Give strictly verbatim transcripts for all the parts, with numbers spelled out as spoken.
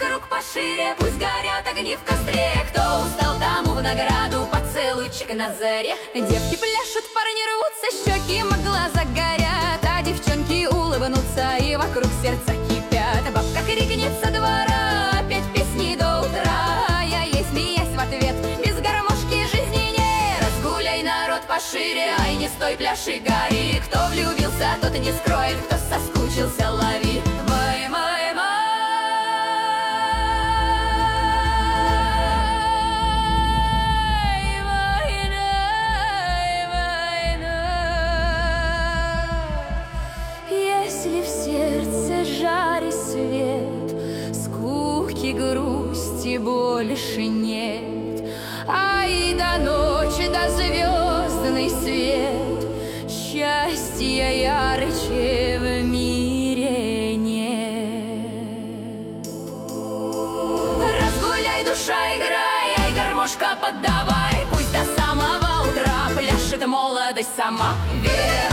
круг пошире, пусть горят огни в костре. Кто устал, тому в награду поцелуйчик на заре. Девки пляшут, парни рвутся, щеки им глаза горят, а девчонки улыбнутся и вокруг сердца кипят. Бабка крикнет со двора, опять песни до утра. Я ей смеясь в ответ, без гармошки жизни нет. Разгуляй, народ, пошире, ай, не стой, пляши, гори. Кто влюбился, тот не скроет, кто соскучился, лови. Май, май, май. Если в сердце жар и свет, скуки, грусти больше нет, ай да ночи, да звездный свет, счастья ярче в мире нет. Разгуляй, душа, играй, ай, гармошка поддавай, пусть до самого утра пляшет молодость сама. Вверх!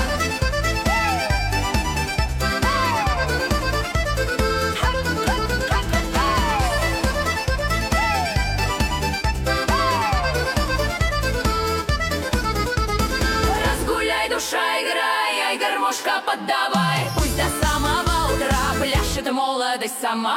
Душа, играй, ай, гармошка поддавай, пусть до самого утра пляшет молодость сама.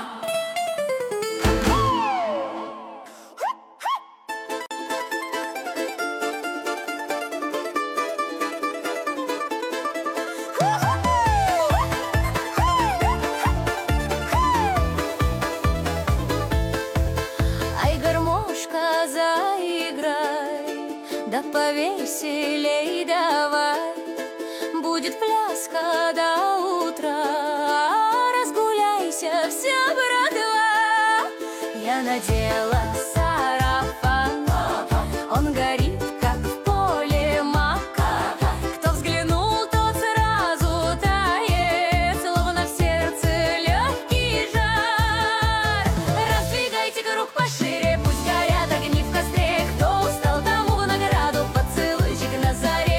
Ай, гармошка, заиграй, да повеселей давай. Будет пляска до утра, разгуляйся, вся братва. Я надела сарафан, он горит, как в поле мака. Кто взглянул, тот сразу тает, словно в сердце легкий жар. Раздвигайте круг пошире, пусть горят огни в костре. Кто устал, тому в награду поцелуйчик на заре.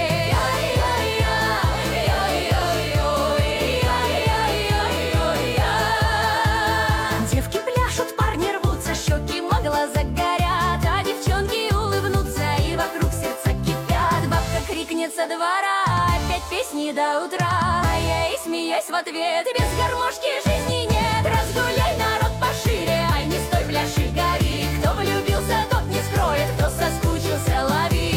Глаза горят, а девчонки улыбнутся и вокруг сердца кипят. Бабка крикнет со двора, опять песни до утра. Я и смеясь в ответ, без гармошки жизни нет. Разгуляй, народ, пошире, ай, не стой, пляши, гори. Кто влюбился, тот не скроет, кто соскучился, лови.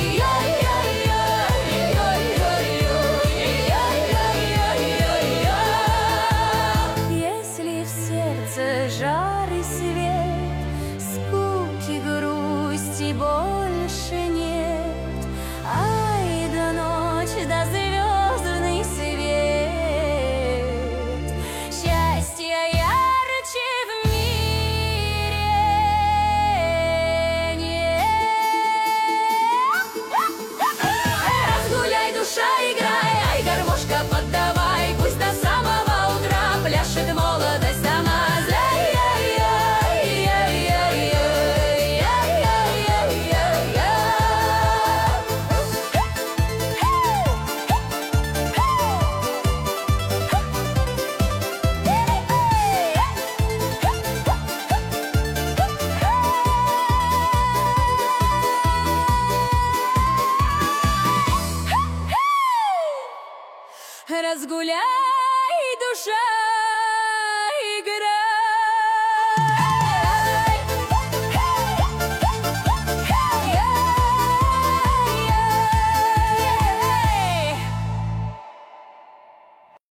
Если в сердце жар и свет, грусти больше нет, ай да ночь, да звездный свет, счастья ярче в мире нет. Разгуляй, душа, играй, ай, гармошка поддавай, пусть до самого утра пляшет молодость сама. Разгуляй, душа,